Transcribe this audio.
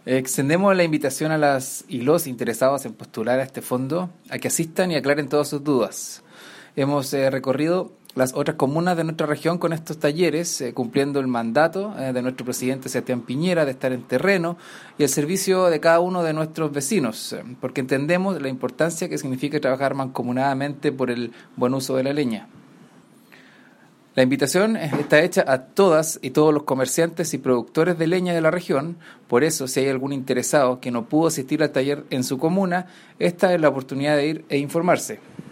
Extendemos la invitación a las y los interesados en postular a este fondo a que asistan y aclaren todas sus dudas. Hemos recorrido las otras comunas de nuestra región con estos talleres, cumpliendo el mandato de nuestro presidente Sebastián Piñera de estar en terreno y el servicio de cada uno de nuestros vecinos, porque entendemos la importancia que significa trabajar mancomunadamente por el buen uso de la leña. La invitación está hecha a todas y todos los comerciantes y productores de leña de la región. Por eso, si hay algún interesado que no pudo asistir al taller en su comuna, esta es la oportunidad de ir e informarse.